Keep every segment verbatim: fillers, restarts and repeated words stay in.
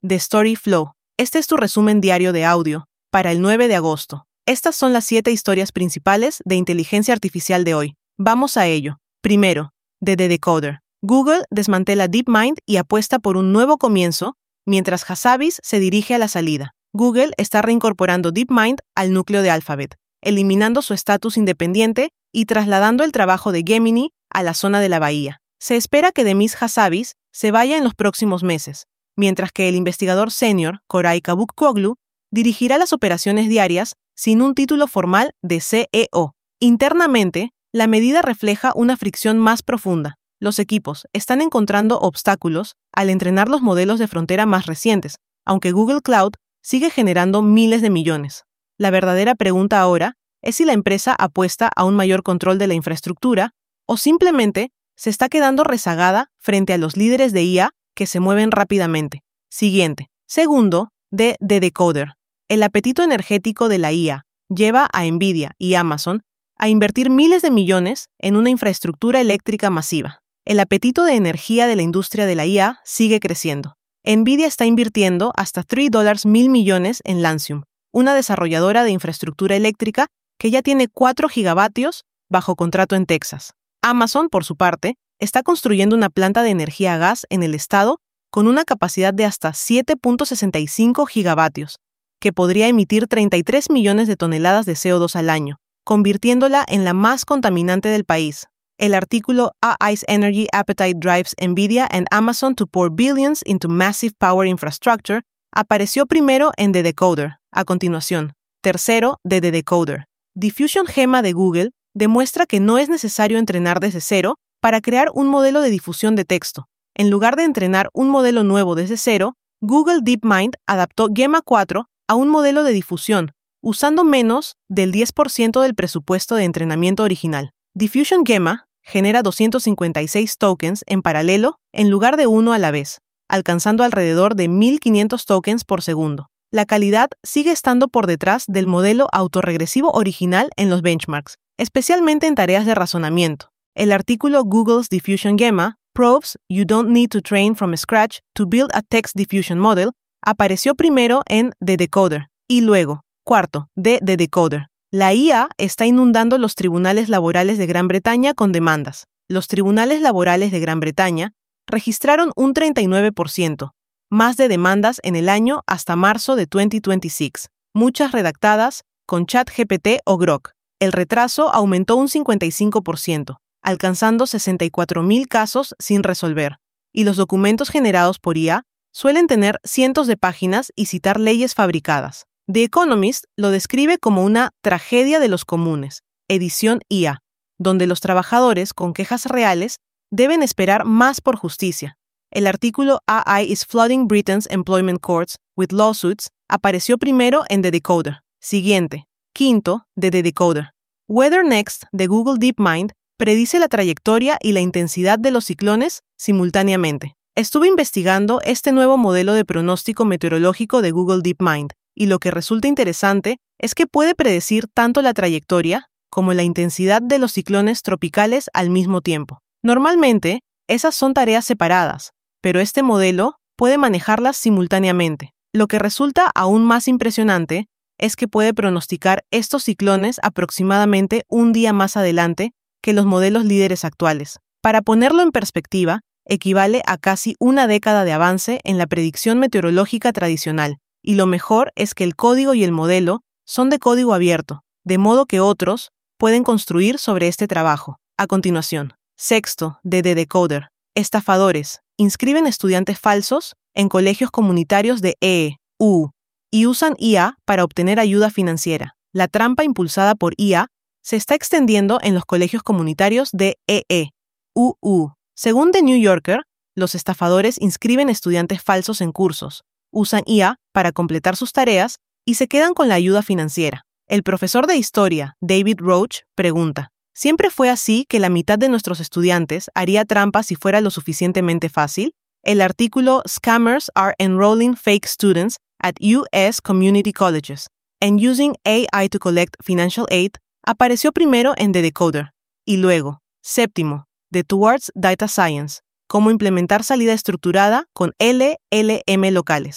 The Story Flow. Este es tu resumen diario de audio para el nueve de agosto. Estas son las siete historias principales de inteligencia artificial de hoy. Vamos a ello. Primero, de The Decoder. Google desmantela DeepMind y apuesta por un nuevo comienzo, mientras Hassabis se dirige a la salida. Google está reincorporando DeepMind al núcleo de Alphabet, eliminando su estatus independiente y trasladando el trabajo de Gemini a la zona de la bahía. Se espera que Demis Hassabis se vaya en los próximos meses, mientras que el investigador senior, Koray Kabukoglu, dirigirá las operaciones diarias sin un título formal de C E O. Internamente, la medida refleja una fricción más profunda. Los equipos están encontrando obstáculos al entrenar los modelos de frontera más recientes, aunque Google Cloud sigue generando miles de millones. La verdadera pregunta ahora es si la empresa apuesta a un mayor control de la infraestructura o simplemente se está quedando rezagada frente a los líderes de I A que se mueven rápidamente. Siguiente. Segundo, de The Decoder. El apetito energético de la I A lleva a Nvidia y Amazon a invertir miles de millones en una infraestructura eléctrica masiva. El apetito de energía de la industria de la I A sigue creciendo. Nvidia está invirtiendo hasta tres dólares mil millones en Lancium, una desarrolladora de infraestructura eléctrica que ya tiene cuatro gigavatios bajo contrato en Texas. Amazon, por su parte, está construyendo una planta de energía a gas en el estado con una capacidad de hasta siete punto sesenta y cinco gigavatios, que podría emitir treinta y tres millones de toneladas de C O dos al año, convirtiéndola en la más contaminante del país. El artículo A I's Energy Appetite Drives Nvidia and Amazon to Pour Billions into Massive Power Infrastructure apareció primero en The Decoder. A continuación, tercero de The Decoder. Diffusion Gemma de Google demuestra que no es necesario entrenar desde cero para crear un modelo de difusión de texto. En lugar de entrenar un modelo nuevo desde cero, Google DeepMind adaptó Gemma cuatro a un modelo de difusión, usando menos del diez por ciento del presupuesto de entrenamiento original. Diffusion Gemma genera doscientos cincuenta y seis tokens en paralelo en lugar de uno a la vez, alcanzando alrededor de mil quinientos tokens por segundo. La calidad sigue estando por detrás del modelo autorregresivo original en los benchmarks, especialmente en tareas de razonamiento. El artículo Google's Diffusion Gemma proves you don't need to train from scratch to build a text diffusion model apareció primero en The Decoder y luego, cuarto, de The Decoder. La I A está inundando los tribunales laborales de Gran Bretaña con demandas. Los tribunales laborales de Gran Bretaña registraron un treinta y nueve por ciento más de demandas en el año hasta marzo de dos mil veintiséis, muchas redactadas con ChatGPT o Grok. El retraso aumentó un cincuenta y cinco por ciento, alcanzando sesenta y cuatro mil casos sin resolver, y los documentos generados por I A suelen tener cientos de páginas y citar leyes fabricadas. The Economist lo describe como una tragedia de los comunes, edición I A, donde los trabajadores con quejas reales deben esperar más por justicia. El artículo A I is flooding Britain's employment courts with lawsuits apareció primero en The Decoder. Siguiente, quinto, de The Decoder. WeatherNext de Google DeepMind predice la trayectoria y la intensidad de los ciclones simultáneamente. Estuve investigando este nuevo modelo de pronóstico meteorológico de Google DeepMind, y lo que resulta interesante es que puede predecir tanto la trayectoria como la intensidad de los ciclones tropicales al mismo tiempo. Normalmente, esas son tareas separadas, pero este modelo puede manejarlas simultáneamente. Lo que resulta aún más impresionante es que puede pronosticar estos ciclones aproximadamente un día más adelante que los modelos líderes actuales. Para ponerlo en perspectiva, equivale a casi una década de avance en la predicción meteorológica tradicional. Y lo mejor es que el código y el modelo son de código abierto, de modo que otros pueden construir sobre este trabajo. A continuación, sexto, de The Decoder. Estafadores inscriben estudiantes falsos en colegios comunitarios de E U y usan I A para obtener ayuda financiera. La trampa impulsada por I A se está extendiendo en los colegios comunitarios de E U U. Según The New Yorker, los estafadores inscriben estudiantes falsos en cursos, usan I A para completar sus tareas y se quedan con la ayuda financiera. El profesor de historia, David Roach, pregunta, ¿siempre fue así que la mitad de nuestros estudiantes haría trampa si fuera lo suficientemente fácil? El artículo Scammers are enrolling fake students at U S community colleges and using A I to collect financial aid apareció primero en The Decoder y luego, séptimo, de Towards Data Science, cómo implementar salida estructurada con L L M locales.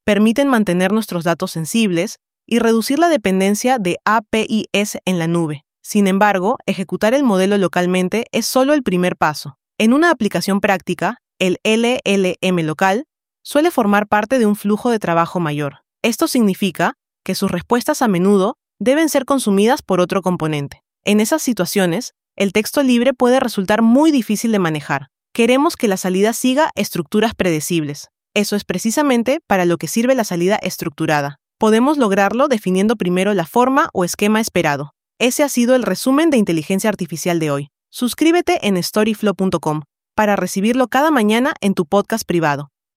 permiten mantener nuestros datos sensibles y reducir la dependencia de A P Is en la nube. Sin embargo, ejecutar el modelo localmente es solo el primer paso. En una aplicación práctica, el L L M local suele formar parte de un flujo de trabajo mayor. Esto significa que sus respuestas a menudo deben ser consumidas por otro componente. En esas situaciones, el texto libre puede resultar muy difícil de manejar. Queremos que la salida siga estructuras predecibles. Eso es precisamente para lo que sirve la salida estructurada. Podemos lograrlo definiendo primero la forma o esquema esperado. Ese ha sido el resumen de inteligencia artificial de hoy. Suscríbete en storyflow punto com para recibirlo cada mañana en tu podcast privado.